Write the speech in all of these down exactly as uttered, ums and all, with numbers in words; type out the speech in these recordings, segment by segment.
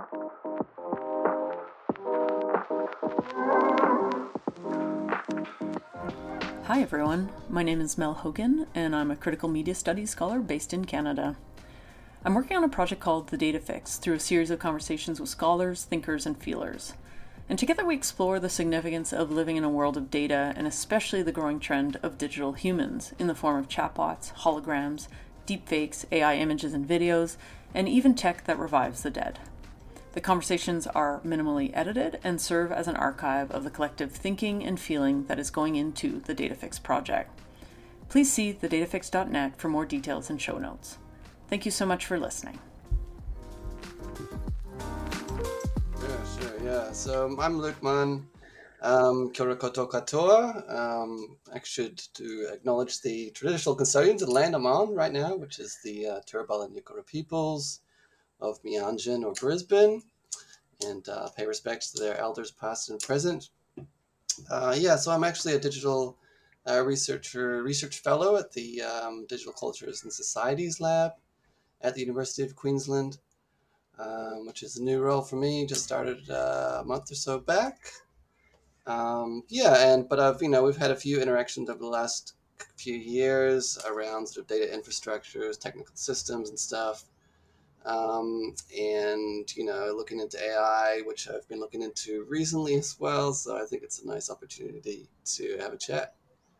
Hi everyone, my name is Mel Hogan and I'm a critical media studies scholar based in Canada. I'm working on a project called The Data Fix through a series of conversations with scholars, thinkers, and feelers. And together we explore the significance of living in a world of data and especially the growing trend of digital humans in the form of chatbots, holograms, deepfakes, A I images and videos, and even tech that revives the dead. The conversations are minimally edited and serve as an archive of the collective thinking and feeling that is going into the DataFix project. Please see the datafix dot net for more details and show notes. Thank you so much for listening. Yeah, sure, yeah. So I'm Luke Munn. Um, Kia ora koutou katoa. Um, I should to acknowledge the traditional custodians of the land I'm on right now, which is the uh, Turrbal and Yugara peoples of Meanjin or Brisbane, and uh, pay respects to their elders past and present. Uh, yeah, so I'm actually a digital uh, researcher, research fellow at the um, Digital Cultures and Societies Lab at the University of Queensland, um, which is a new role for me. Just started uh, a month or so back. Um, yeah, and but I've you know we've had a few interactions over the last few years around sort of data infrastructures, technical systems, and stuff. Um, and, you know, looking into A I, which I've been looking into recently as well. So I think it's a nice opportunity to have a chat.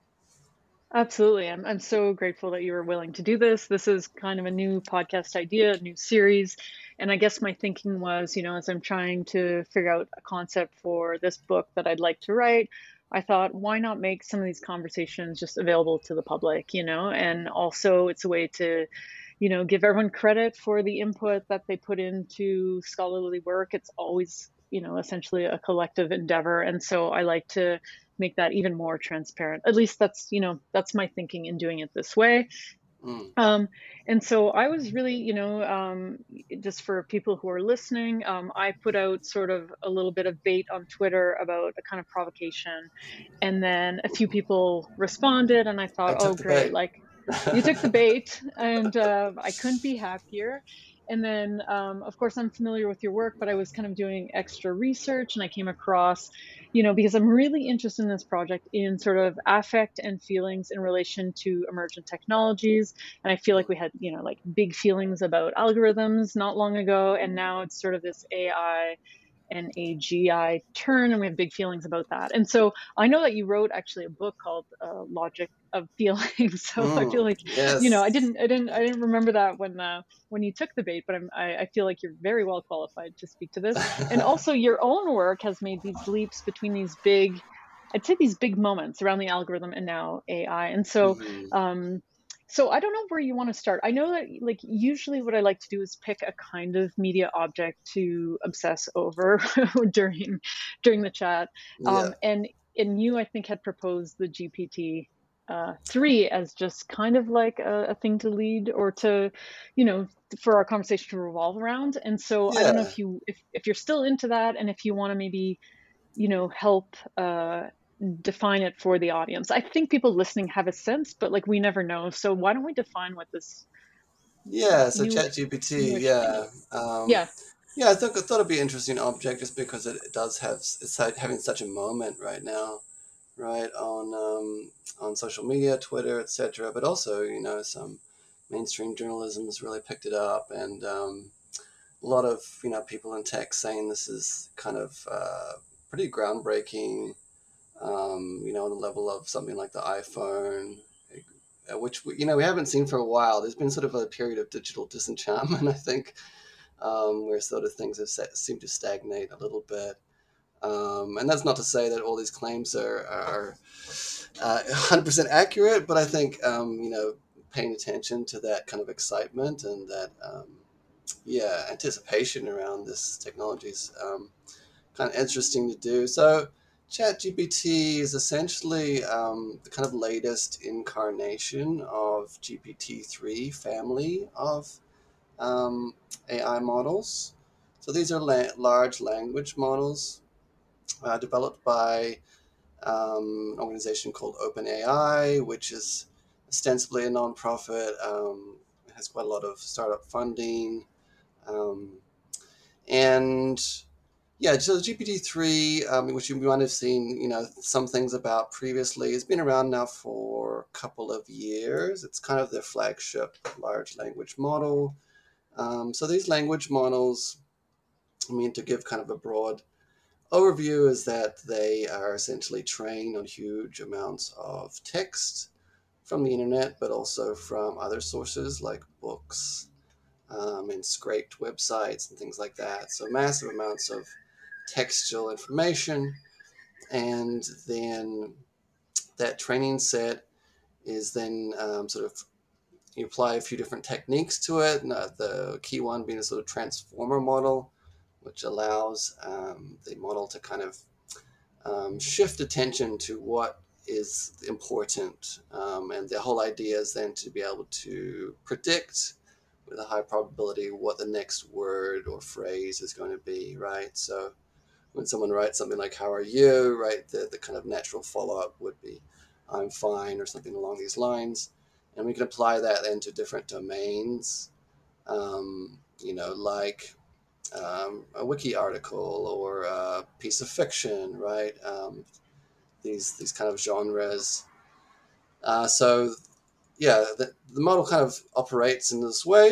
Absolutely. I'm, I'm so grateful that you were willing to do this. This is kind of a new podcast idea, a new series. And I guess my thinking was, you know, as I'm trying to figure out a concept for this book that I'd like to write, I thought, why not make some of these conversations just available to the public, you know? And also it's a way to, you know, give everyone credit for the input that they put into scholarly work. It's always, you know, essentially a collective endeavor. And so I like to make that even more transparent. At least that's, you know, that's my thinking in doing it this way. Mm. Um, and so I was really, you know, um, just for people who are listening, um, I put out sort of a little bit of bait on Twitter about a kind of provocation. And then a few people responded and I thought, I oh, took the great. bait. Like you took the bait and uh, I couldn't be happier. And then, um, of course, I'm familiar with your work, but I was kind of doing extra research and I came across, you know, because I'm really interested in this project in sort of affect and feelings in relation to emergent technologies. And I feel like we had, you know, like big feelings about algorithms not long ago. And now it's sort of this A I and A G I turn, and we have big feelings about that. And so I know that you wrote actually a book called uh, Logic of Feeling. So I feel Mm. like, Yes. you know, I didn't, I didn't, I didn't remember that when, uh, when you took the bait, but I'm, I, I feel like you're very well qualified to speak to this. And also your own work has made these leaps between these big, I'd say these big moments around the algorithm and now A I. And so, mm-hmm. um, so I don't know where you want to start. I know that like usually what I like to do is pick a kind of media object to obsess over during during the chat. Yeah. Um, and and you I think had proposed the G P T uh, three as just kind of like a, a thing to lead or to, you know, for our conversation to revolve around. And so I don't know Yeah. if you if if you're still into that and if you want to maybe, you know, help uh, define it for the audience. I think people listening have a sense, but like we never know. So why don't we define what this Yeah. So new ChatGPT. newish thing Yeah. is? Um, Yeah. yeah. I thought I thought it'd be an interesting object just because it, it does have it's having such a moment right now, right on um, on social media, Twitter, et cetera. But also, you know, some mainstream journalism has really picked it up, and um, a lot of you know people in tech saying this is kind of uh, pretty groundbreaking. Um, you know, on the level of something like the iPhone, uh, which we, you know we haven't seen for a while. There's been sort of a period of digital disenchantment, I think, um, where sort of things have se- seemed to stagnate a little bit. Um, and that's not to say that all these claims are, are uh, one hundred percent accurate, but I think, um, you know, paying attention to that kind of excitement and that, um, yeah, anticipation around this technology is um, kind of interesting to do. So ChatGPT is essentially um, the kind of latest incarnation of G P T three family of um, A I models. So these are la- large language models uh, developed by um, an organization called OpenAI, which is ostensibly a nonprofit. Um, it has quite a lot of startup funding. Um, And yeah, so G P T three, um, which you might have seen, you know, some things about previously, it's been around now for a couple of years. It's kind of their flagship large language model. Um, so these language models, I mean, to give kind of a broad overview, is that they are essentially trained on huge amounts of text from the internet, but also from other sources like books um, and scraped websites and things like that. So massive amounts of textual information. And then that training set is then um, sort of, you apply a few different techniques to it. And, uh, the key one being a sort of transformer model, which allows um, the model to kind of um, shift attention to what is important. Um, and the whole idea is then to be able to predict with a high probability what the next word or phrase is going to be, right? So when someone writes something like, how are you, right, the, the kind of natural follow-up would be, I'm fine, or something along these lines. And we can apply that then to different domains, um, you know, like um, a wiki article or a piece of fiction, right? Um, these these kind of genres. Uh, so yeah, the, the model kind of operates in this way.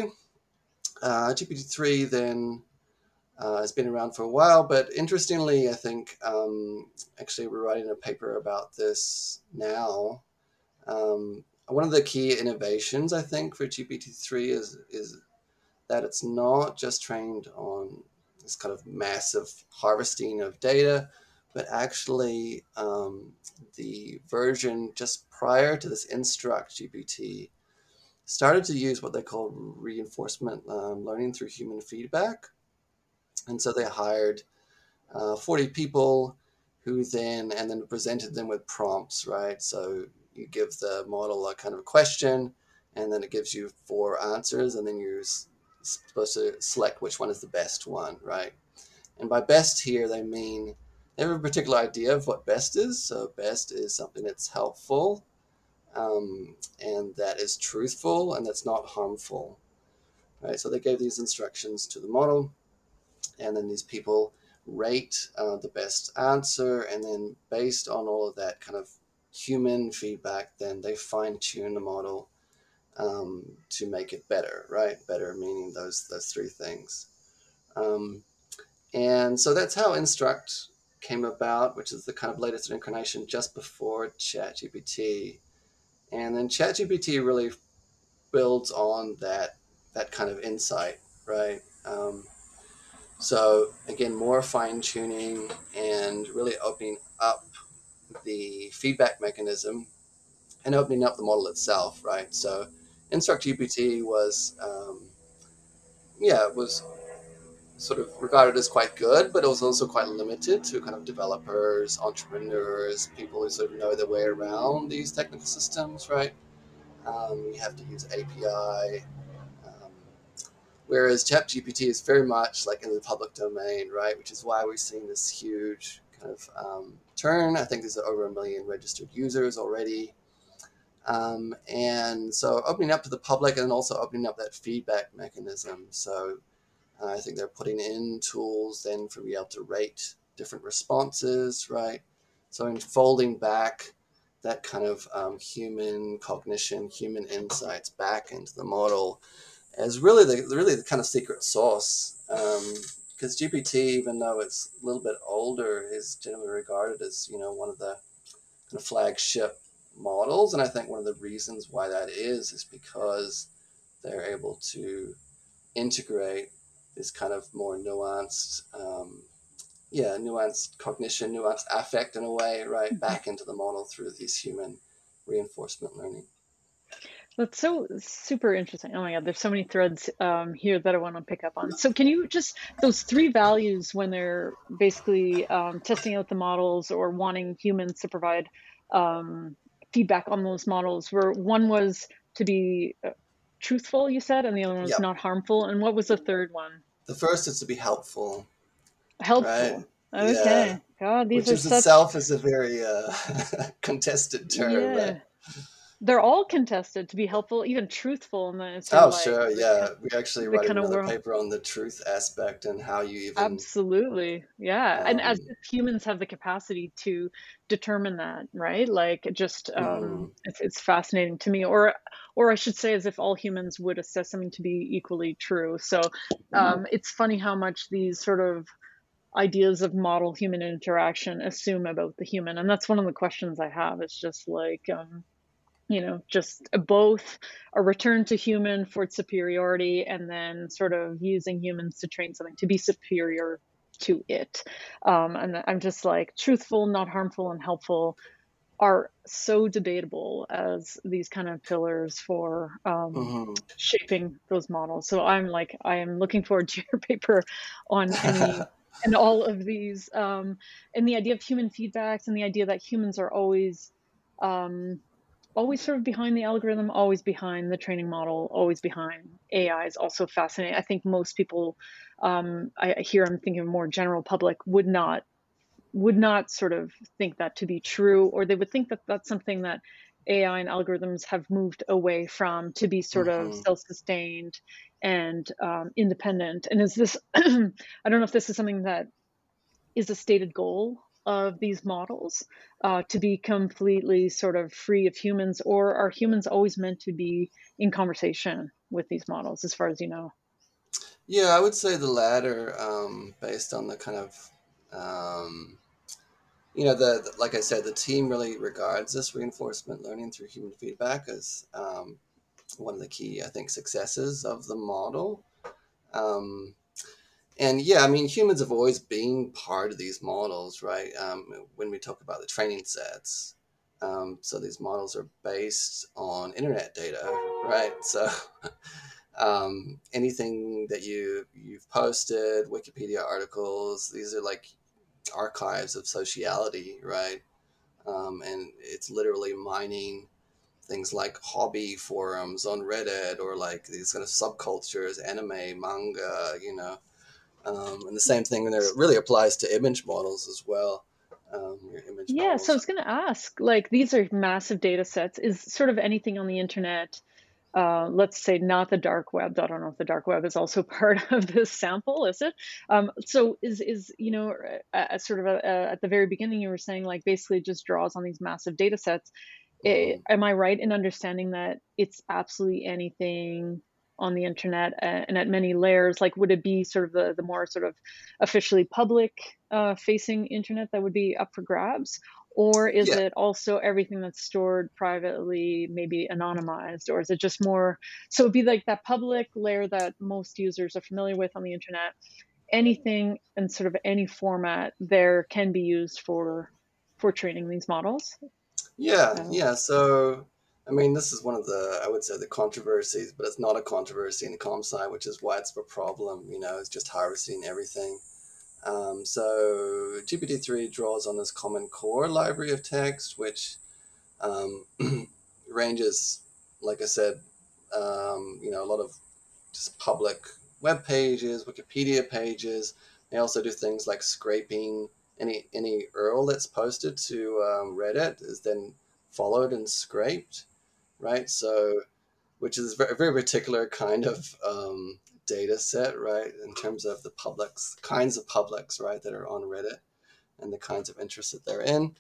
Uh, G P T three then uh, has been around for a while, but interestingly, I think um, actually we're writing a paper about this now. Um, one of the key innovations, I think, for G P T three is is that it's not just trained on this kind of massive harvesting of data, but actually um, the version just prior to this Instruct G P T started to use what they call reinforcement um, learning through human feedback. And so they hired uh, forty people who then, and then presented them with prompts, right? So you give the model a kind of question, and then it gives you four answers, and then you're supposed to select which one is the best one, right? And by best here, they mean they have a particular idea of what best is. So best is something that's helpful, um, and that is truthful, and that's not harmful, right? So they gave these instructions to the model, and then these people rate uh, the best answer, and then based on all of that kind of human feedback, then they fine tune the model um, to make it better, right? Better meaning those those three things. Um, and so that's how Instruct came about, which is the kind of latest incarnation just before ChatGPT. And then ChatGPT really builds on that that kind of insight, right? Um, so again, more fine tuning and really opening up the feedback mechanism and opening up the model itself, right? So Instruct G P T was, um, yeah, it was sort of regarded as quite good, but it was also quite limited to kind of developers, entrepreneurs, people who sort of know their way around these technical systems, right? Um, you have to use A P I. Um, whereas ChatGPT is very much like in the public domain, right? Which is why we've seen this huge kind of um, turn. I think there's over a million registered users already. Um, and so opening up to the public and also opening up that feedback mechanism. So uh, I think they're putting in tools then for be able to rate different responses, right? So in folding back that kind of um, human cognition, human insights back into the model as really the really the kind of secret sauce. Because um, G P T, even though it's a little bit older, is generally regarded as, you know, one of the kind of flagship models. And I think one of the reasons why that is is because they're able to integrate this kind of more nuanced, um, yeah, nuanced cognition, nuanced affect in a way, right, back into the model through these human reinforcement learning. That's so super interesting. Oh my God, there's so many threads um, here that I want to pick up on. So can you just, those three values when they're basically um, testing out the models or wanting humans to provide um, feedback on those models, where one was to be uh, truthful, you said, and the other one was Yep. not harmful. And what was the third one? The first is to be helpful. Helpful. Right? Okay. Yeah. God, these Which are is such... itself is a very uh, contested term. Yeah. But they're all contested to be helpful, even truthful, and then it's sort of Oh, like sure, the yeah. kind We're actually the writing kind of another world. paper on the truth aspect and how you even Absolutely. Yeah. And as um, if humans have the capacity to determine that, right? Like just um mhm, it's it's fascinating to me. Or or I should say as if all humans would assess something to be equally true. So um it's funny how much these sort of ideas of model human interaction assume about the human. And that's one of the questions I have. It's just like um you know, just both a return to human for its superiority and then sort of using humans to train something to be superior to it. Um, and I'm just like, truthful, not harmful, and helpful are so debatable as these kind of pillars for um, mhm. shaping those models. So I'm like, I am looking forward to your paper on any and all of these, um, and the idea of human feedbacks and the idea that humans are always um, always sort of behind the algorithm, always behind the training model, always behind A I is also fascinating. I think most people, um, I I hear I'm thinking of more general public, would not would not sort of think that to be true, or they would think that that's something that A I and algorithms have moved away from to be sort of Mhm. self-sustained and um, independent. And is this, I don't know if this is something that is a stated goal of these models, uh, to be completely sort of free of humans, or are humans always meant to be in conversation with these models, as far as you know? Yeah, I would say the latter, um, based on the kind of, um, you know, the, the like I said, the team really regards this reinforcement learning through human feedback as um, one of the key, I think, successes of the model. Um, and yeah, I mean, humans have always been part of these models, right? Um, when we talk about the training sets, um, so these models are based on internet data, right? So um, anything that you you've posted, Wikipedia articles, these are like archives of sociality, right? Um, and it's literally mining things like hobby forums on Reddit or like these kind of subcultures, anime, manga, you know. Um, and the same thing there really applies to image models as well. Um, your image Yeah, so I models. was going to ask, like, these are massive data sets. Is sort of anything on the internet, uh, let's say not the dark web. I don't know if the dark web is also part of this sample, is it? Um, so is is you know, uh, uh, sort of a, uh, at the very beginning, you were saying like basically it just draws on these massive data sets. Eh, Mm-hmm. am I right in understanding that it's absolutely anything on the internet, uh, and at many layers? Like, would it be sort of the the more sort of officially public uh, facing internet that would be up for grabs? Or is Yeah, it also everything that's stored privately, maybe anonymized? Or is it just more, so it'd be like that public layer that most users are familiar with on the internet? Anything in sort of any format there can be used for for training these models. yeah, Uh, yeah. So, I mean, this is one of the, I would say, the controversies, but it's not a controversy in ComSci, which is why it's a problem, you know, it's just harvesting everything. Um, so G P T three draws on this Common Core library of text, which um, ranges, like I said, um, you know, a lot of just public web pages, Wikipedia pages. They also do things like scraping any any U R L that's posted to um, Reddit is then followed and scraped, right? So, which is a very particular kind of um, data set, right? In terms of the publics, kinds of publics, right, that are on Reddit and the kinds of interests that they're in.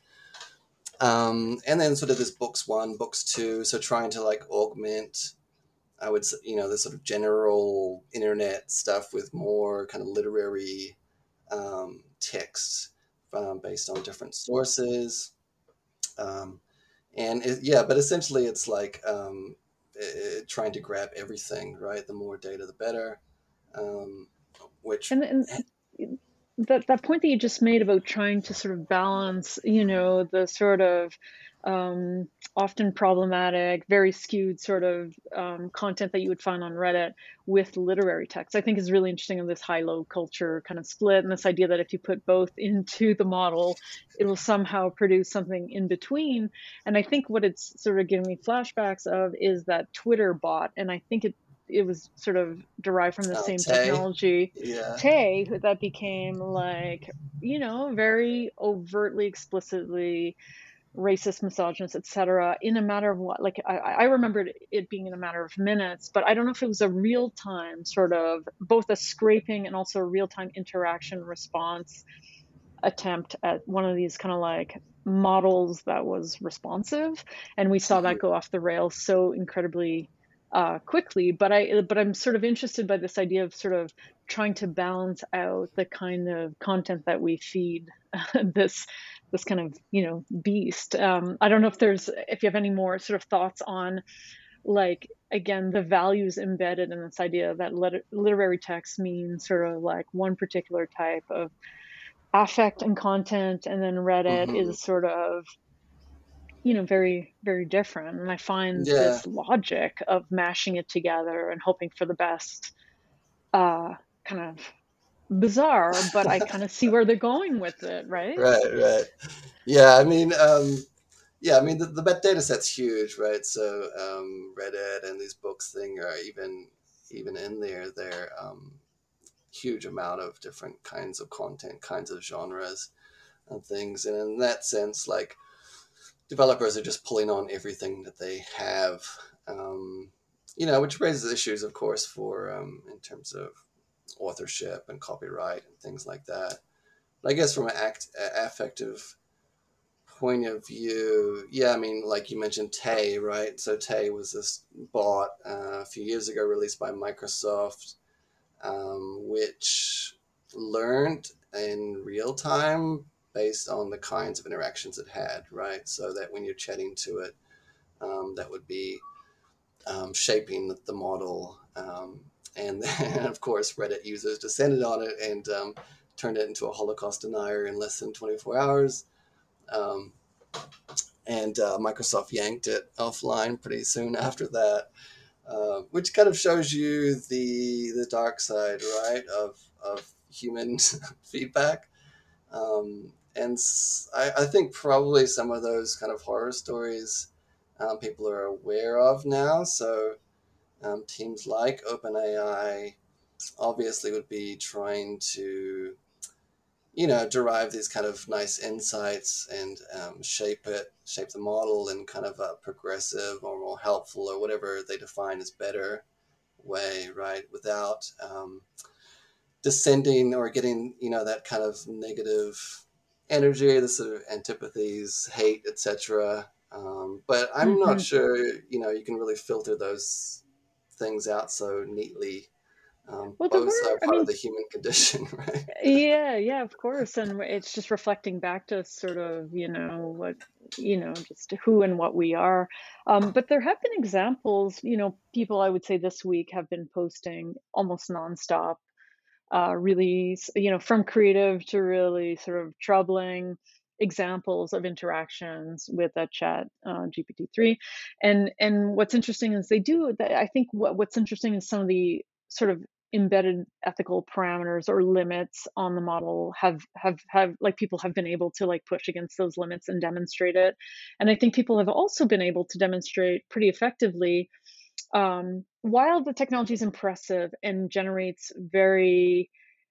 Um, and then sort of this books one, books two. So trying to like augment, I would say, you know, the sort of general internet stuff with more kind of literary um, texts um, based on different sources. Um, and it, yeah, but essentially it's like um, it, trying to grab everything, right? The more data, the better. Um, which, and and that that point that you just made about trying to sort of balance, you know, the sort of um, often problematic, very skewed sort of um, content that you would find on Reddit with literary text, I think is really interesting in this high-low culture kind of split, and this idea that if you put both into the model, it will somehow produce something in between. And I think what it's sort of giving me flashbacks of is that Twitter bot, and I think it it was sort of derived from the uh, same Tay, technology, yeah. Tay, that became like, you know, very overtly, explicitly racist, misogynist, et cetera, in a matter of what, like, I, I remembered it being in a matter of minutes, but I don't know if it was a real time sort of both a scraping and also a real time interaction response attempt at one of these kind of like models that was responsive. And we saw that Mhm. go off the rails so incredibly uh, quickly. But I, but I'm sort of interested by this idea of sort of trying to balance out the kind of content that we feed this this kind of you know beast. Um, I don't know if there's if you have any more sort of thoughts on like again the values embedded in this idea that liter- literary text means sort of like one particular type of affect and content, and then Reddit Mhm. is sort of you know very very different. And I find Yeah. this logic of mashing it together and hoping for the best uh kind of bizarre, but I kind of see where they're going with it, right? Right, right. Yeah, I mean, um, yeah, I mean, the, the bet- data set's huge, right? So um, Reddit and these books thing are even even in there. They're um, huge amount of different kinds of content, kinds of genres and things. And in that sense, like developers are just pulling on everything that they have, um, you know, which raises issues, of course, for um, in terms of authorship and copyright and things like that. But I guess from an act, affective point of view, yeah, I mean, like you mentioned, Tay, right? So Tay was this bot uh, a few years ago released by Microsoft, um, which learned in real time based on the kinds of interactions it had, right? So that when you're chatting to it, um, that would be um, shaping the model. Um, and then, of course, Reddit users descended on it and um, turned it into a Holocaust denier in less than twenty-four hours. Um, and uh, Microsoft yanked it offline pretty soon after that, uh, which kind of shows you the the dark side, right, of of human feedback. Um, and I, I think probably some of those kind of horror stories um, people are aware of now. So um, teams like OpenAI obviously would be trying to you know, derive these kind of nice insights and um, shape it, shape the model in kind of a progressive or more helpful or whatever they define as better way, right? Without um, descending or getting, you know, that kind of negative energy, the sort of antipathies, hate, et cetera. Um, but I'm not Hmm. sure, you know, you can really filter those things out so neatly. Um, Well, there both are were, I part of mean, the human condition, right? yeah, yeah, of course. And it's just reflecting back to sort of, you know, what, you know, just who and what we are. Um, but there have been examples, you know, people I would say this week have been posting almost nonstop, uh, really, s- you know, from creative to really sort of troubling examples of interactions with that chat uh, G P T three. And and what's interesting is they do that. I think what, what's interesting is some of the sort of embedded ethical parameters or limits on the model have have have like people have been able to like push against those limits and demonstrate it. And I think people have also been able to demonstrate pretty effectively, um, while the technology is impressive and generates very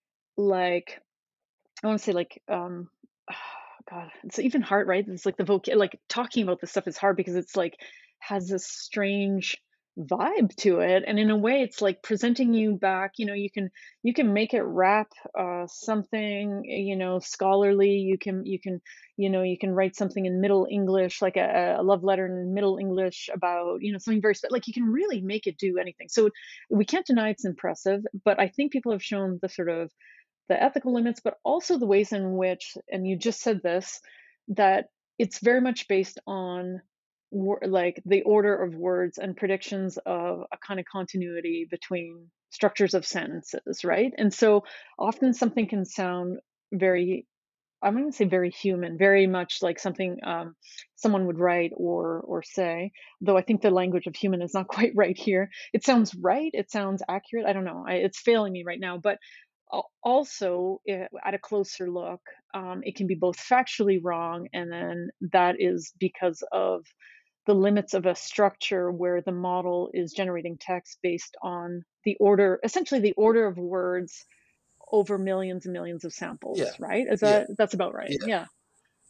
like I want to say like um God, it's even hard, right? It's like the voc like talking about this stuff is hard because it's like has this strange vibe to it. And in a way it's like presenting you back, you know, you can you can make it rap uh something, you know, scholarly. You can you can, you know, you can write something in Middle English, like a, a love letter in Middle English about, you know, something very spe- like you can really make it do anything. So we can't deny it's impressive, but I think people have shown the sort of the ethical limits, but also the ways in which, and you just said this, that it's very much based on wor- like the order of words and predictions of a kind of continuity between structures of sentences, right? And so often something can sound very, I'm going to say very human, very much like something um, someone would write or or say. Though I think the language of human is not quite right here. It sounds right. It sounds accurate. I don't know. I, it's failing me right now. But al- also, eh, at a closer look, um, it can be both factually wrong, and then that is because of the limits of a structure where the model is generating text based on the order, essentially the order of words over millions and millions of samples, Yeah. right? Is Yeah. that that's about right? Yeah. Yeah.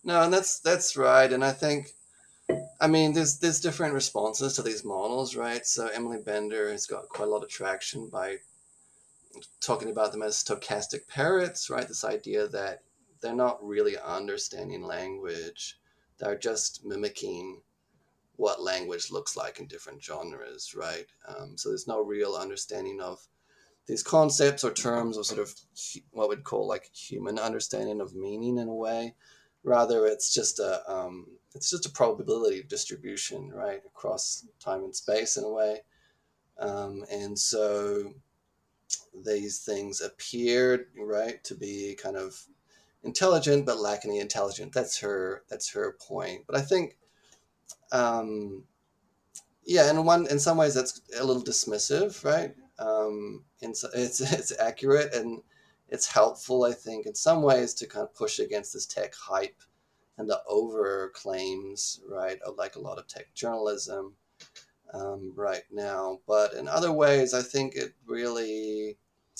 No, and that's that's right. And I think, I mean, there's there's different responses to these models, right? So Emily Bender has got quite a lot of traction by talking about them as stochastic parrots, right? This idea that they're not really understanding language; they're just mimicking what language looks like in different genres, right? Um, so there's no real understanding of these concepts or terms, or sort of what we'd call like human understanding of meaning in a way. Rather, it's just a um, it's just a probability distribution, right, across time and space in a way. Um, and so these things appeared, right, to be kind of intelligent but lacking the intelligent. That's her. That's her point. But I think, um, yeah, in one in some ways that's a little dismissive, right? Um, and so it's it's accurate and it's helpful, I think, in some ways to kind of push against this tech hype and the over claims, right, of like a lot of tech journalism um, right now. But in other ways, I think it really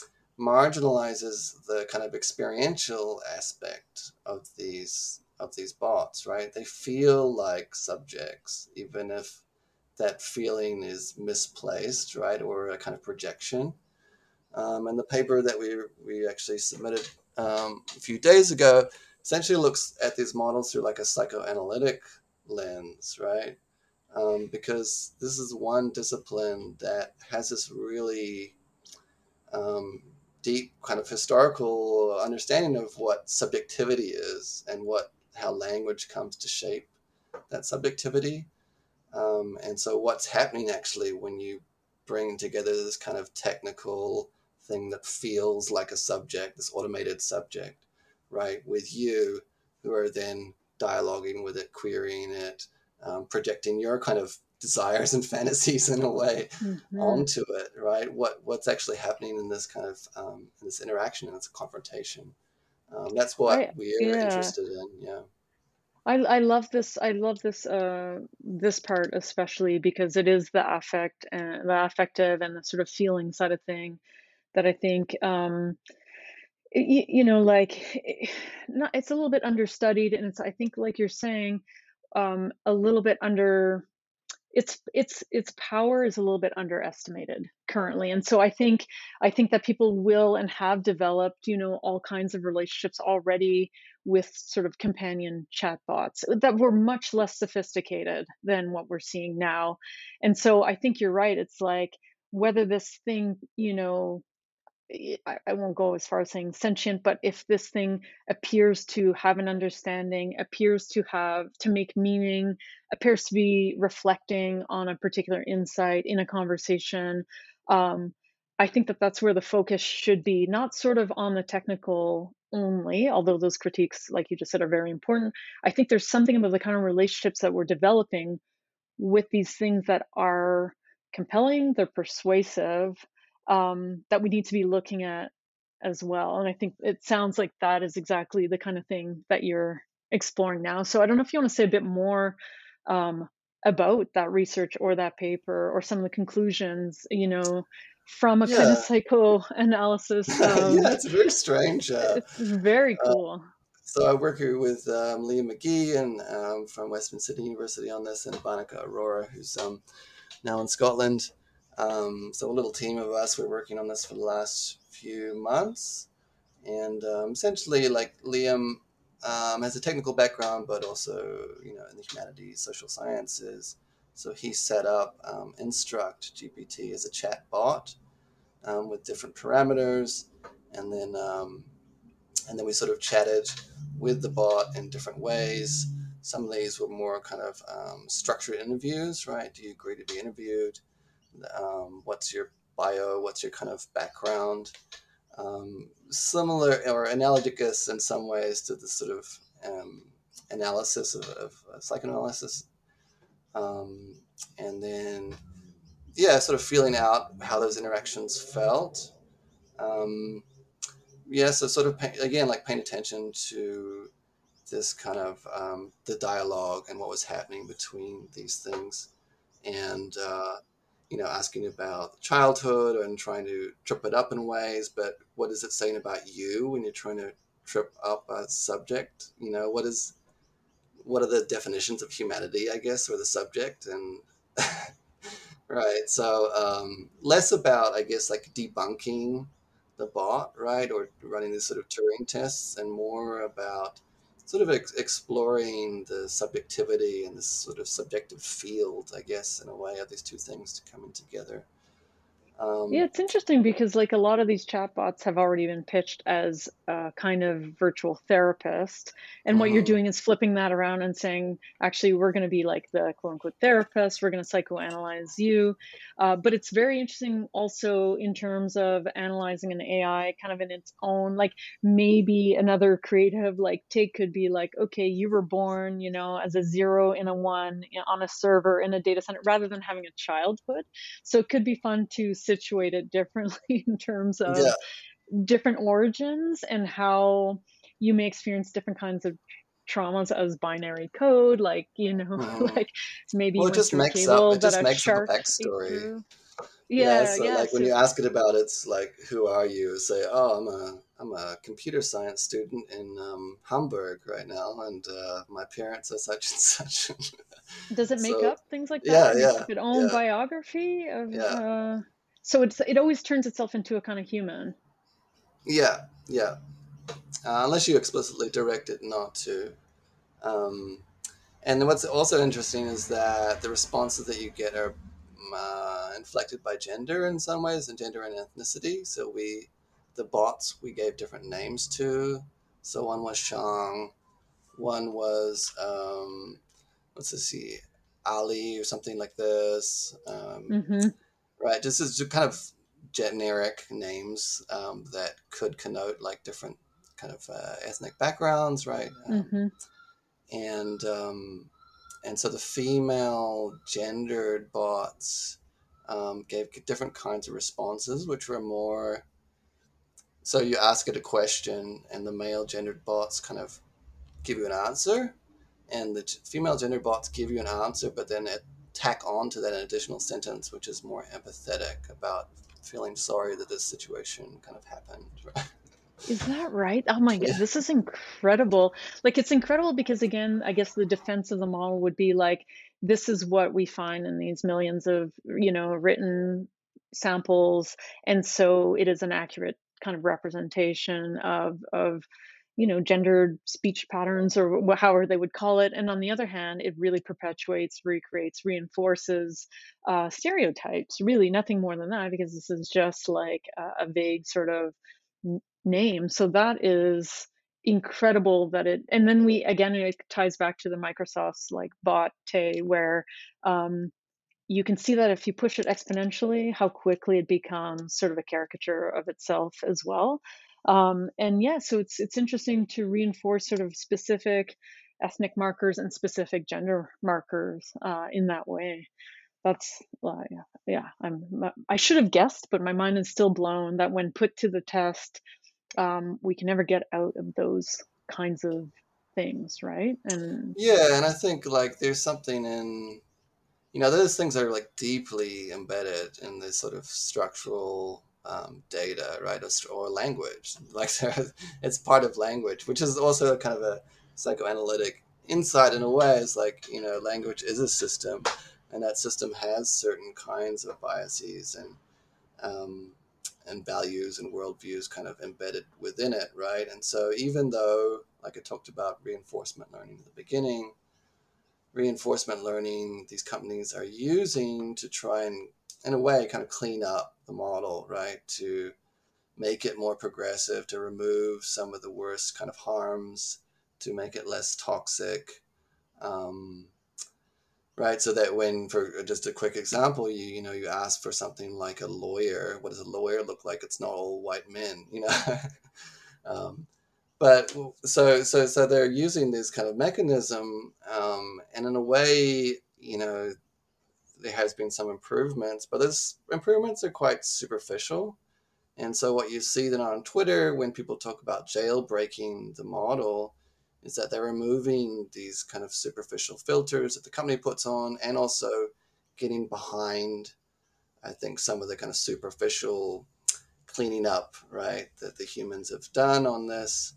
marginalizes the kind of experiential aspect of these of these bots, right? They feel like subjects, even if that feeling is misplaced, right, or a kind of projection. Um, and the paper that we we actually submitted um, a few days ago essentially looks at these models through like a psychoanalytic lens, right? Um, because this is one discipline that has this really um, deep kind of historical understanding of what subjectivity is and what how language comes to shape that subjectivity. Um, and so what's happening actually when you bring together this kind of technical thing that feels like a subject, this automated subject, right, with you who are then dialoguing with it, querying it, um, projecting your kind of desires and fantasies in a way Mm-hmm. onto it, right? What what's actually happening in this kind of um, in this interaction and this confrontation? Um, that's what I we're yeah. interested in. Yeah. I I love this I love this uh this part especially because it is the affect and the affective and the sort of feeling side of thing that I think um y- you know like eh, not it's a little bit understudied and it's I think like you're saying um a little bit under its its its power is a little bit underestimated currently, and so i think i think that people will and have developed you know all kinds of relationships already with sort of companion chatbots that were much less sophisticated than what we're seeing now. And so I think you're right, it's like whether this thing you know I, I won't go as far as saying sentient, but if this thing appears to have an understanding, appears to have to make meaning, appears to be reflecting on a particular insight in a conversation, um, I think that that's where the focus should be, not sort of on the technical only, although those critiques, like you just said, are very important. I think there's something about the kind of relationships that we're developing with these things that are compelling, they're persuasive, um, that we need to be looking at as well. And I think it sounds like that is exactly the kind of thing that you're exploring now. So I don't know if you want to say a bit more um, about that research or that paper or some of the conclusions, you know, from a kind of Yeah. psychoanalysis of Yeah, it's very strange. Uh, it's very uh, cool. so I work here with um, Liam McGee and um, from Western Sydney University on this, and Barnica Aurora, who's um, now in Scotland. Um, so a little team of us, we're working on this for the last few months. And um, essentially, like Liam um, has a technical background, but also, you know, in the humanities, social sciences. So he set up um, Instruct G P T as a chat bot um, with different parameters, and then um, and then we sort of chatted with the bot in different ways. Some of these were more kind of um, structured interviews, right? Do you agree to be interviewed? Um, what's your bio? What's your kind of background? Um, similar or analogous in some ways to the sort of um, analysis of, of uh, psychoanalysis. Um, and then, yeah, sort of feeling out how those interactions felt. Um, yeah, so sort of, pay, again, like paying attention to this kind of um, the dialogue and what was happening between these things, and uh, you know, asking about childhood and trying to trip it up in ways. But what is it saying about you when you're trying to trip up a subject? You know, what is what are the definitions of humanity, I guess, or the subject, and right. So um, less about, I guess, like debunking the bot, right, or running these sort of Turing tests, and more about sort of ex- exploring the subjectivity and this sort of subjective field, I guess, in a way, of these two things coming together. Yeah, Um, it's interesting because like a lot of these chatbots have already been pitched as a kind of virtual therapist. And what you're mhm. doing is flipping that around and saying, actually, we're going to be like the quote unquote therapist. We're going to psychoanalyze you. Uh, but it's very interesting also in terms of analyzing an A I kind of in its own, like maybe another creative like take could be like, okay, you were born, you know, as a zero and a one on a server in a data center rather than having a childhood. So it could be fun to situate it differently in terms of Yeah. different origins and how you may experience different kinds of traumas as binary code, like, you know, Mhm. like maybe Well, you it went just through a makes up cable it that just a makes up a shark ate backstory. through. Yeah, Yeah, so yeah. like when So you ask it about, it's like, who are you? Say, oh, I'm a I'm a computer science student in um, Hamburg right now, and uh, my parents are such and such. does it make So, up things like that? yeah, It makes yeah, up its own yeah, biography of yeah, uh so it's it always turns itself into a kind of human. yeah, yeah. Uh, unless you explicitly direct it not to. Um, and what's also interesting is that the responses that you get are uh, inflected by gender in some ways, and gender and ethnicity. So we, the bots, we gave different names to. So one was Shang, one was um, let's just see, Ali or something like this. Um, Mm-hmm. right, this is just kind of generic names um, that could connote like different kind of uh, ethnic backgrounds, right? Um, Mm-hmm. and um, and so the female gendered bots um, gave different kinds of responses, which were more. So you ask it a question, and the male gendered bots kind of give you an answer, and the female gendered bots give you an answer, but then it tack on to that an additional sentence, which is more empathetic about feeling sorry that this situation kind of happened. Right? Is that right? Oh my Yeah. god, this is incredible. Like, it's incredible because, again, I guess the defense of the model would be like, this is what we find in these millions of, you know, written samples, and so it is an accurate kind of representation of of, you know, gendered speech patterns or wh- however they would call it. And on the other hand, it really perpetuates, recreates, reinforces uh, stereotypes. Really, nothing more than that, because this is just like a, a vague sort of name. So that is incredible that it, and then we, again, it ties back to the Microsoft's like bot Tay, where um, you can see that if you push it exponentially, how quickly it becomes sort of a caricature of itself as well. Um, and yeah, so it's it's interesting to reinforce sort of specific ethnic markers and specific gender markers uh, in that way. That's uh, yeah, yeah. I'm I should have guessed, but my mind is still blown that when put to the test, um, we can never get out of those kinds of things, right? And Yeah, and I think like there's something in, you know, those things are like deeply embedded in this sort of structural um, data, right, or, or language. Like it's part of language, which is also a kind of a psychoanalytic insight in a way. It's like, you know, language is a system, and that system has certain kinds of biases and um, and values and worldviews kind of embedded within it, right? And so even though, like I talked about reinforcement learning at the beginning, reinforcement learning these companies are using to try and, in a way, kind of clean up the model, right? To make it more progressive, to remove some of the worst kind of harms, to make it less toxic. Um, right, so that when, for just a quick example, you you know you ask for something like a lawyer. What does a lawyer look like? It's not all white men, you know. um, but so so so they're using this kind of mechanism, um, and in a way, you know, there has been some improvements, but those improvements are quite superficial. And so what you see then on Twitter when people talk about jailbreaking the model is that they're removing these kind of superficial filters that the company puts on, and also getting behind, I think, some of the kind of superficial cleaning up, right, that the humans have done on this.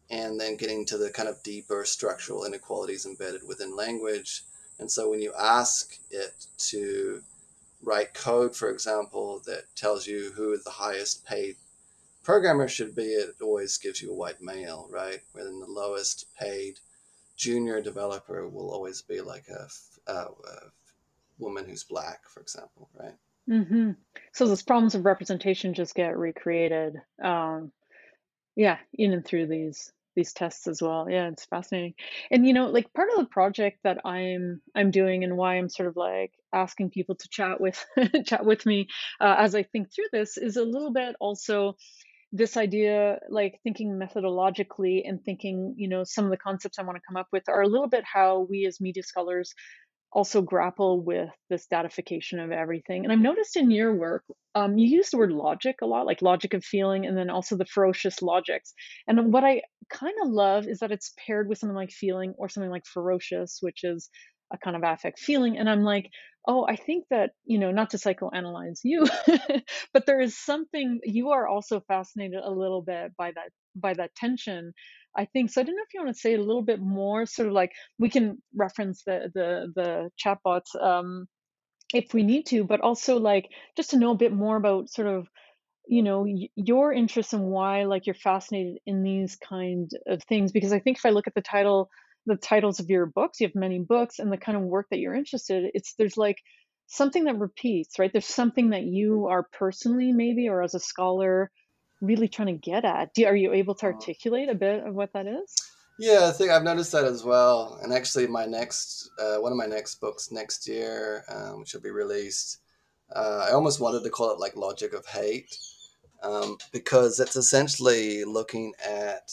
and then getting to the kind of deeper structural inequalities embedded within language. And so when you ask it to write code, for example, that tells you who the highest paid programmer should be, it always gives you a white male, right? Wherein the lowest paid junior developer will always be like a, a, a woman who's black, for example, right? Hmm. So those problems of representation just get recreated. Um, yeah, in and through these these tests as well. Yeah, it's fascinating. And you know, like part of the project that I'm I'm doing and why I'm sort of like asking people to chat with chat with me uh, as I think through this is a little bit also this idea, like thinking methodologically and thinking, you know, some of the concepts I want to come up with are a little bit how we as media scholars also grapple with this datification of everything. And I've noticed in your work, um, you use the word logic a lot, like logic of feeling, and then also the ferocious logics. And what I kind of love is that it's paired with something like feeling or something like ferocious, which is a kind of affect feeling. And I'm like, oh, I think that, you know, not to psychoanalyze you, but there is something you are also fascinated a little bit by that by that tension. I think so. I don't know if you want to say a little bit more, sort of like we can reference the the the chatbots um, if we need to, but also like just to know a bit more about sort of you know y- your interest and why like you're fascinated in these kind of things. Because I think if I look at the title, the titles of your books, you have many books, and the kind of work that you're interested, it's there's like something that repeats, right? There's something that you are personally maybe or as a scholar really trying to get at. Do, are you able to Uh, articulate a bit of what that is? yeah, I think I've noticed that as well. And actually, my next, uh, one of my next books next year, um, which will be released, uh, I almost wanted to call it like Logic of Hate, um, because it's essentially looking at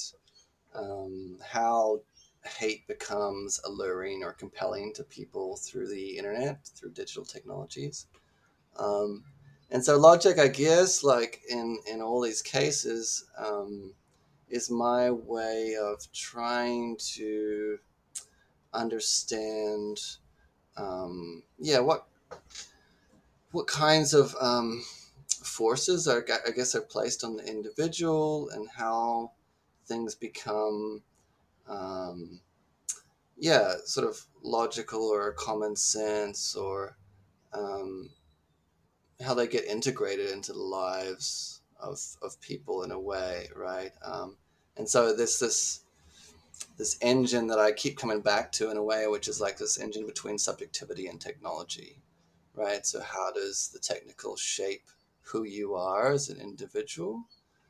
um, how hate becomes alluring or compelling to people through the internet, through digital technologies. Um, and so logic, I guess, like in, in all these cases, um, is my way of trying to understand, um, yeah, what what kinds of um, forces are, I guess, are placed on the individual and how things become, um, yeah, sort of logical or common sense, or um, how they get integrated into the lives of, of people in a way, right? Um, and so this this this engine that I keep coming back to in a way, which is like this engine between subjectivity and technology, right? So how does the technical shape who you are as an individual?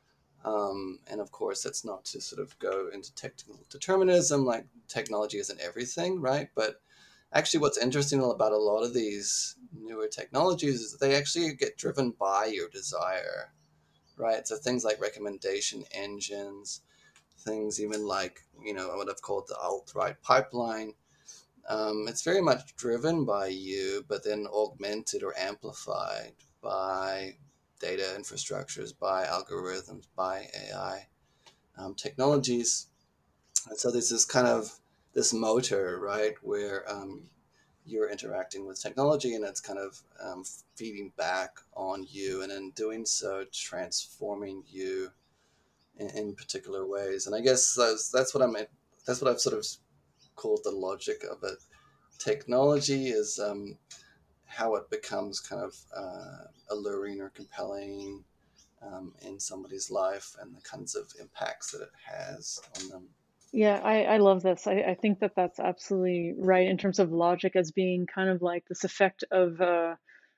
Um, and of course, that's not to sort of go into technical determinism, like technology isn't everything, right? But actually, what's interesting about a lot of these newer technologies is that they actually get driven by your desire, right? So things like recommendation engines, things even like, you know, what I've called the alt-right pipeline. Um, it's very much driven by you, but then augmented or amplified by data infrastructures, by algorithms, by A I um, technologies. And so there's this kind of this motor, right, where um, you're interacting with technology and it's kind of um, feeding back on you, and in doing so, transforming you in, in particular ways. And I guess that's, that's what I'm. That's what I've sort of called the logic of it. Technology is um, how it becomes kind of uh, alluring or compelling um, in somebody's life, and the kinds of impacts that it has on them. Yeah, I, I love this. I, I think that that's absolutely right in terms of logic as being kind of like this effect of uh,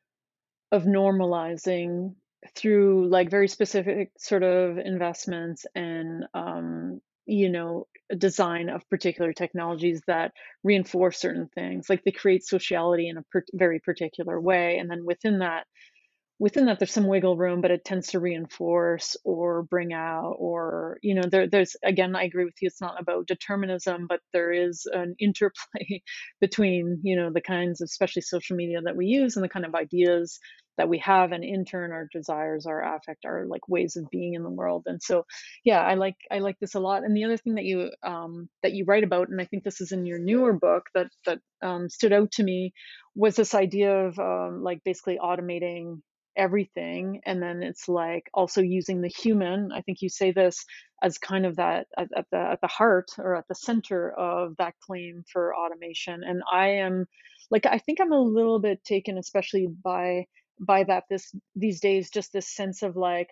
of normalizing through like very specific sort of investments and um, you know design of particular technologies that reinforce certain things. Like they create sociality in a per- very particular way, and then within that within that there's some wiggle room, but it tends to reinforce or bring out or you know there there's again I agree with you, it's not about determinism, but there is an interplay between you know the kinds of especially social media that we use and the kind of ideas that we have, and in turn our desires, our affect, our like ways of being in the world. And so yeah, i like i like this a lot. And the other thing that you um that you write about, and I think this is in your newer book that that um, stood out to me, was this idea of um, like basically automating everything. And then it's like also using the human. I think you say this as kind of that at, at the at the heart or at the center of that claim for automation. And I am like I think I'm a little bit taken, especially by by that this these days, just this sense of like,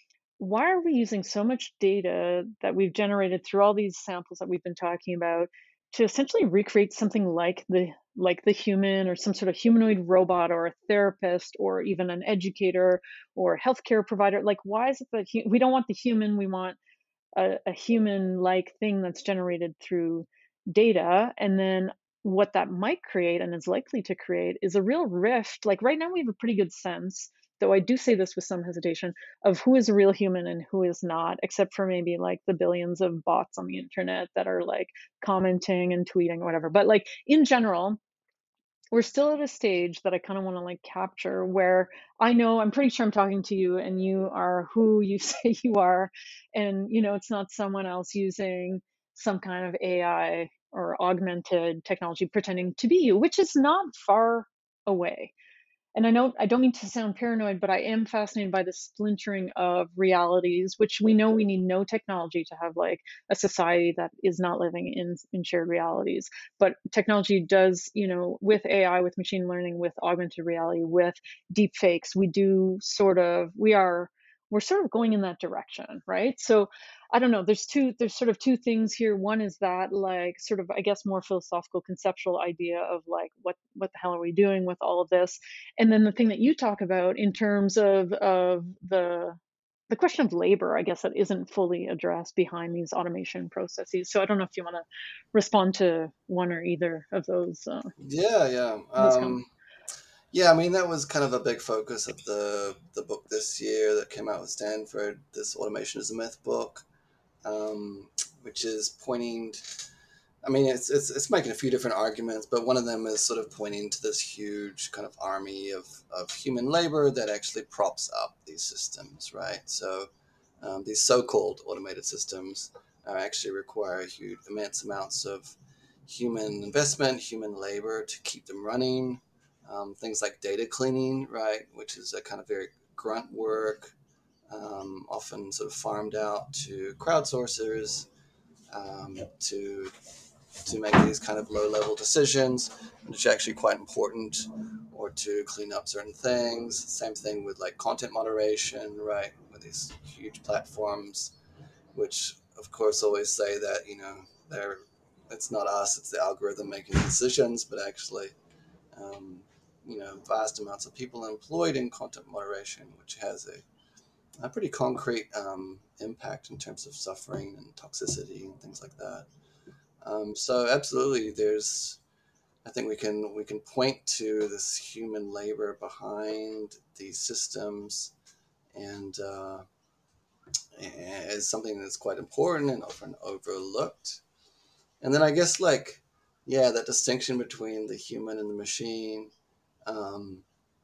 why are we using so much data that we've generated through all these samples that we've been talking about to essentially recreate something like the like the human or some sort of humanoid robot or a therapist or even an educator or healthcare provider? Like, why is it that hu- we don't want the human? We want a, a human like thing that's generated through data. And then what that might create and is likely to create is a real rift. Like right now, we have a pretty good sense, though I do say this with some hesitation, of who is a real human and who is not, except for maybe like the billions of bots on the internet that are like commenting and tweeting or whatever. But like in general, we're still at a stage that I kind of want to like capture where I know I'm pretty sure I'm talking to you and you are who you say you are. And, you know, it's not someone else using some kind of A I or augmented technology pretending to be you, which is not far away. And I know I don't mean to sound paranoid, but I am fascinated by the splintering of realities, which we know we need no technology to have like a society that is not living in in shared realities. But technology does, you know, with A I, with machine learning, with augmented reality, with deep fakes, we do sort of we are we're sort of going in that direction, right? So I don't know. There's two. There's sort of two things here. One is that like sort of I guess more philosophical, conceptual idea of like what what the hell are we doing with all of this, and then the thing that you talk about in terms of of the the question of labor, I guess that isn't fully addressed behind these automation processes. So I don't know if you want to respond to one or either of those uh, Yeah, yeah. those comments. Um, yeah, I mean, that was kind of a big focus of the, the book this year that came out with Stanford, this Automation is a Myth book, um, which is pointing, I mean, it's, it's, it's making a few different arguments, but one of them is sort of pointing to this huge kind of army of, of human labor that actually props up these systems, right? So um, these so-called automated systems uh, actually require huge, immense amounts of human investment, human labor to keep them running. Um, things like data cleaning, right, which is a kind of very grunt work, um, often sort of farmed out to crowdsourcers um, to to make these kind of low-level decisions, which are actually quite important, or to clean up certain things. Same thing with like content moderation, right, with these huge platforms, which of course always say that, you know, they're it's not us, it's the algorithm making decisions, but actually, um, you know, vast amounts of people employed in content moderation, which has a, a pretty concrete um, impact in terms of suffering and toxicity and things like that. Um, so absolutely, there's, I think we can we can point to this human labor behind these systems, and uh, as something that's quite important and often overlooked. And then I guess like, yeah, that distinction between the human and the machine. Um,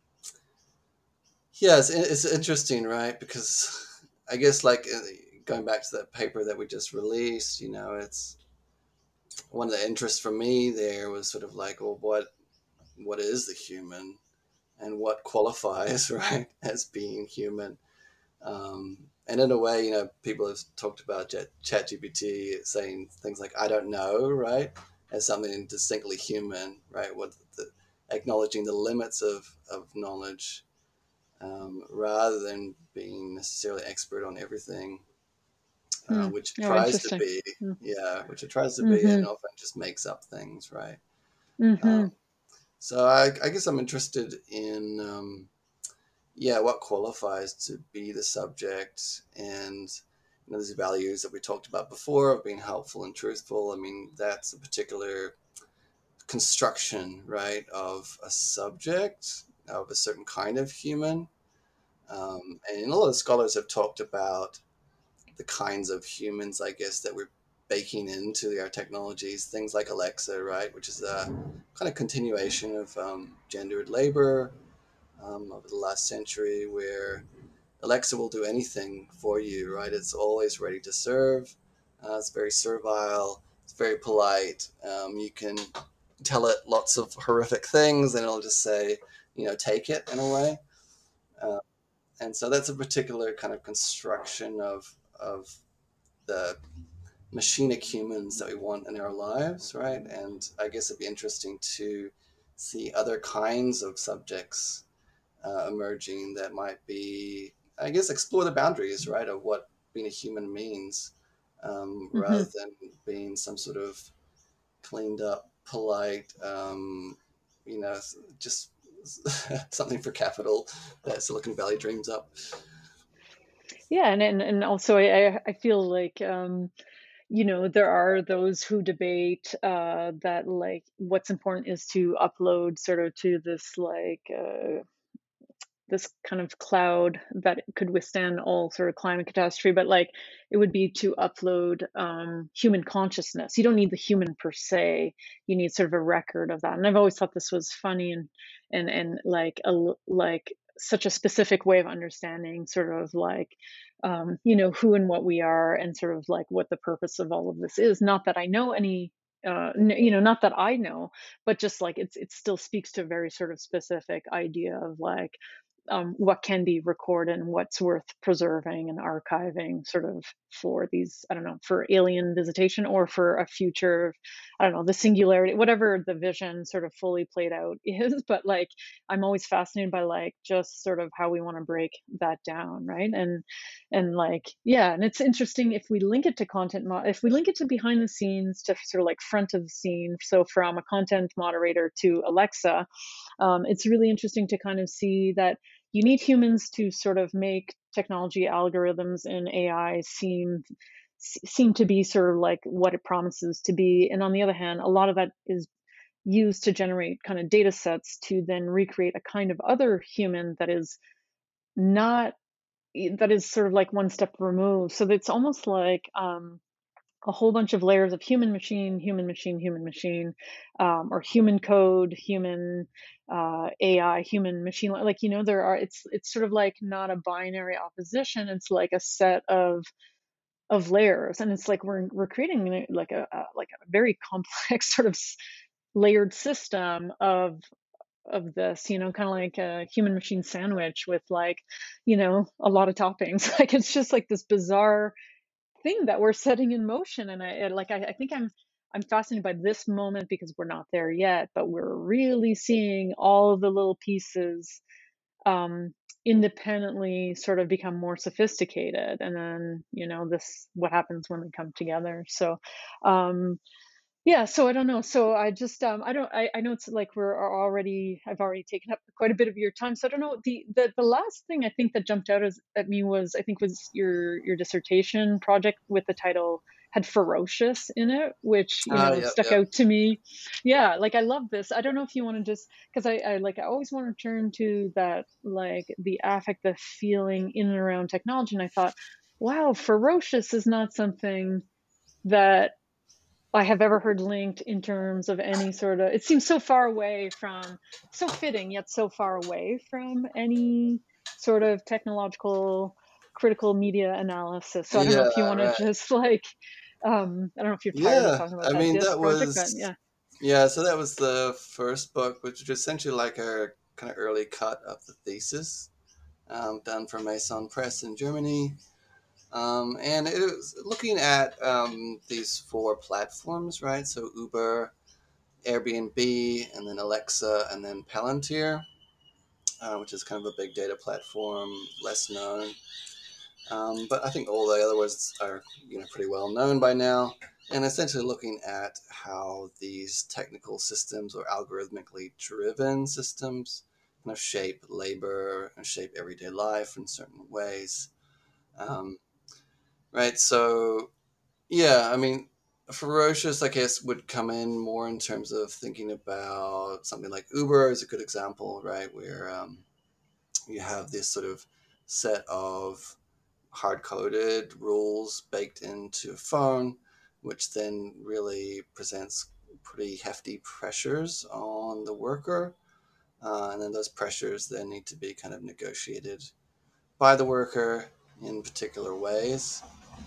yeah, it's, it's interesting, right? Because I guess like uh, going back to that paper that we just released, you know, it's one of the interests for me there was sort of like, well, what what is the human and what qualifies, right, as being human? Um, and in a way, you know, people have talked about ChatGPT saying things like, I don't know, right, as something distinctly human, right? What the, acknowledging the limits of, of knowledge um, rather than being necessarily expert on everything, uh, Hmm. which it Oh, tries to interesting. be, yeah, which it tries to be Mm-hmm. and often just makes up things, right? Mm-hmm. Um, so I, I guess I'm interested in, um, yeah, what qualifies to be the subject, and you know, these values that we talked about before of being helpful and truthful. I mean, that's a particular construction, right, of a subject, of a certain kind of human. Um, and a lot of scholars have talked about the kinds of humans, I guess, that we're baking into our technologies. Things like Alexa, right, which is a kind of continuation of um, gendered labor um, over the last century, where Alexa will do anything for you, right? It's always ready to serve. Uh, it's very servile. It's very polite. Um, you can tell it lots of horrific things, and it'll just say, you know, take it in a way. Uh, and so that's a particular kind of construction of of the machinic humans that we want in our lives, right? And I guess it'd be interesting to see other kinds of subjects uh, emerging that might be, I guess, explore the boundaries, right, of what being a human means, um, Hmm. rather than being some sort of cleaned up, polite, um, you know, just something for capital that Silicon Valley dreams up. Yeah, and and, and also I I I feel like um, you know, there are those who debate uh, that like what's important is to upload sort of to this like uh, this kind of cloud that could withstand all sort of climate catastrophe, but like it would be to upload um, human consciousness. You don't need the human per se. You need sort of a record of that. And I've always thought this was funny and and and like a l- like such a specific way of understanding sort of like um, you know, who and what we are and sort of like what the purpose of all of this is. Not that I know any uh n- you know, not that I know, but just like it's it still speaks to a very sort of specific idea of like um, what can be recorded and what's worth preserving and archiving sort of for these, I don't know, for alien visitation or for a future, I don't know, the singularity, whatever the vision sort of fully played out is. But like, I'm always fascinated by like just sort of how we want to break that down, right? And, and like, yeah, and it's interesting if we link it to content, mo- if we link it to behind the scenes to sort of like front of the scene. So from a content moderator to Alexa, um, it's really interesting to kind of see that you need humans to sort of make technology algorithms and A I seem seem to be sort of like what it promises to be. And on the other hand, a lot of that is used to generate kind of data sets to then recreate a kind of other human that is not that is sort of like one step removed. So it's almost like um, a whole bunch of layers of human machine, human machine, human machine, um, or human code, human uh, A I, human machine. Like you know, there are. It's it's sort of like not a binary opposition. It's like a set of of layers, and it's like we're we're creating like a, a like a very complex sort of s- layered system of of this, you know, kind of like a human machine sandwich with like, you know, a lot of toppings. Like it's just like this bizarre thing that we're setting in motion. And I and, like I, I think I'm I'm fascinated by this moment because we're not there yet, but we're really seeing all of the little pieces um independently sort of become more sophisticated. And then, you know, this what happens when they come together. So um yeah, so I don't know. So I just um I don't I, I know it's like we're already I've already taken up quite a bit of your time. So I don't know. The the, the last thing I think that jumped out as, at me was I think was your your dissertation project with the title had ferocious in it, which, you Ah, know, yep, stuck yep. out to me. Yeah, like I love this. I don't know if you want to just because I, I like I always want to turn to that like the affect, the feeling in and around technology. And I thought, wow, ferocious is not something that I have ever heard linked in terms of any sort of, it seems so far away from, so fitting, yet so far away from any sort of technological critical media analysis. So I don't know Yeah, if you want to right. just like, um, I don't know if you're tired of Yeah, talking about I that mean disc that project, but was yeah. yeah. So that was the first book, which was essentially like a kind of early cut of the thesis, um, done for Maison Press in Germany. Um, and it was looking at um, these four platforms, right? So Uber, Airbnb, and then Alexa, and then Palantir, uh, which is kind of a big data platform, less known. Um, but I think all the other ones are, you know, pretty well known by now. And essentially looking at how these technical systems or algorithmically driven systems kind of shape labor and shape everyday life in certain ways. Um, right. So yeah, I mean, ferocious, I guess, would come in more in terms of thinking about something like Uber is a good example, right? Where um, you have this sort of set of hard coded rules baked into a phone, which then really presents pretty hefty pressures on the worker. Uh, and then those pressures then need to be kind of negotiated by the worker in particular ways.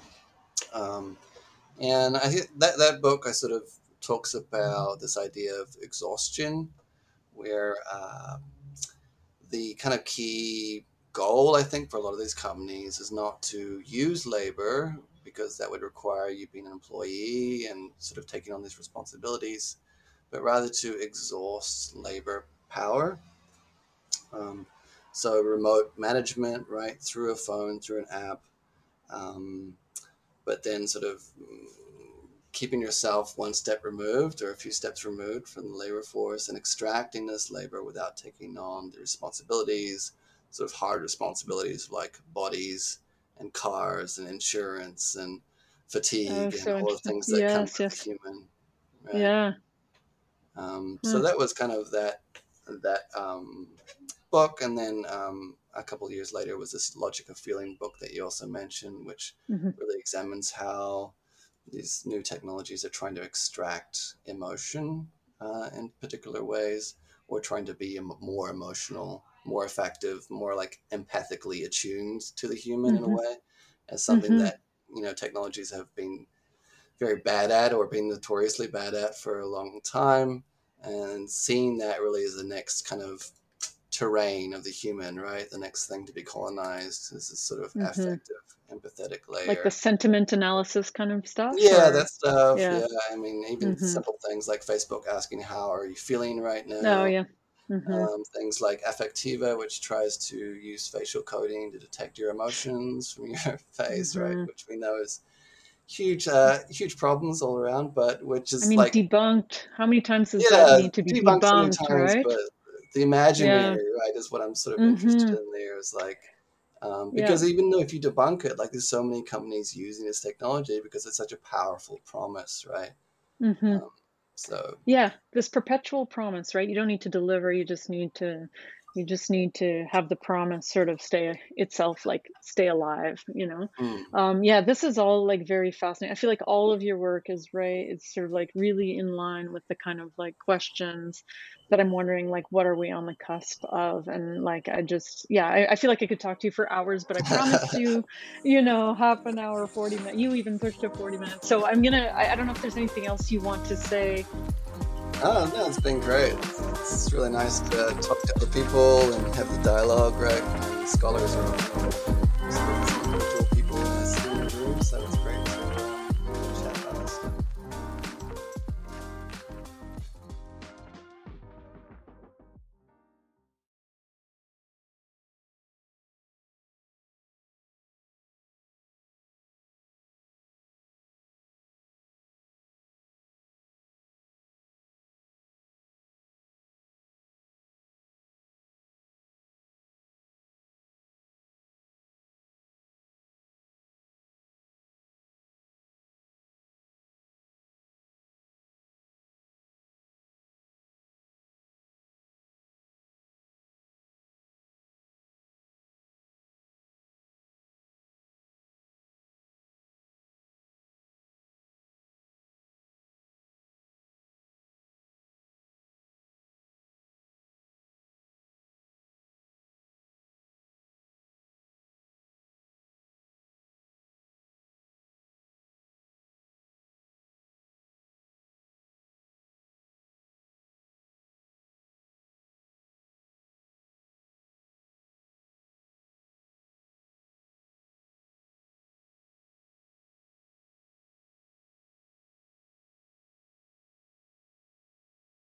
Um, And I think that that book I sort of talks about this idea of exhaustion, where uh, the kind of key goal, I think, for a lot of these companies is not to use labor, because that would require you being an employee and sort of taking on these responsibilities, but rather to exhaust labor power. Um, so remote management, right, through a phone, through an app, um, but then sort of keeping yourself one step removed or a few steps removed from the labor force and extracting this labor without taking on the responsibilities, sort of hard responsibilities like bodies and cars and insurance and fatigue Oh, and so all the interesting. things that come Yes, with yes. the human, right? Yeah. Um, Huh. so that was kind of that that um, book, and then um, a couple of years later was this Logic of Feeling book that you also mentioned, which Mm-hmm. really examines how these new technologies are trying to extract emotion uh, in particular ways, or trying to be more emotional, more effective, more like empathically attuned to the human in a Mm-hmm. way, as something Mm-hmm. that, you know, technologies have been very bad at or been notoriously bad at for a long time. And seeing that really is the next kind of terrain of the human, right? The next thing to be colonized is this sort of Mm-hmm. affective, empathetic Like the layer. sentiment analysis kind of stuff, Yeah, or that stuff. yeah. Yeah, I mean, even Mm-hmm. simple things like Facebook asking, how are you feeling right Oh, now? yeah. Mm-hmm. Um, things like Affectiva, which tries to use facial coding to detect your emotions from your face, right? Mm-hmm. Which we know is huge, uh, huge problems all around, but which I is mean, like, debunked. How many times does that yeah, need to be debunked so many debunked, times, right? but the imaginary, Yeah. right, is what I'm sort of Mm-hmm. interested in there. Is like, um, Yeah. because even though if you debunk it, like there's so many companies using this technology because it's such a powerful promise, right? Mm-hmm. Um, so Yeah, this perpetual promise, right? You don't need to deliver, you just need to you just need to have the promise sort of stay itself, like stay alive, you know. mm. Um yeah, this is all like very fascinating. I feel like all of your work is right, it's sort of like really in line with the kind of like questions that I'm wondering, like what are we on the cusp of? And like I just yeah, I, I feel like I could talk to you for hours, but I promised you, you know, half an hour, forty minutes. You even pushed to forty minutes. So I'm gonna I, I don't know if there's anything else you want to say. Oh no, it's been great. It's really nice to talk to other people and have the dialogue, right? And scholars are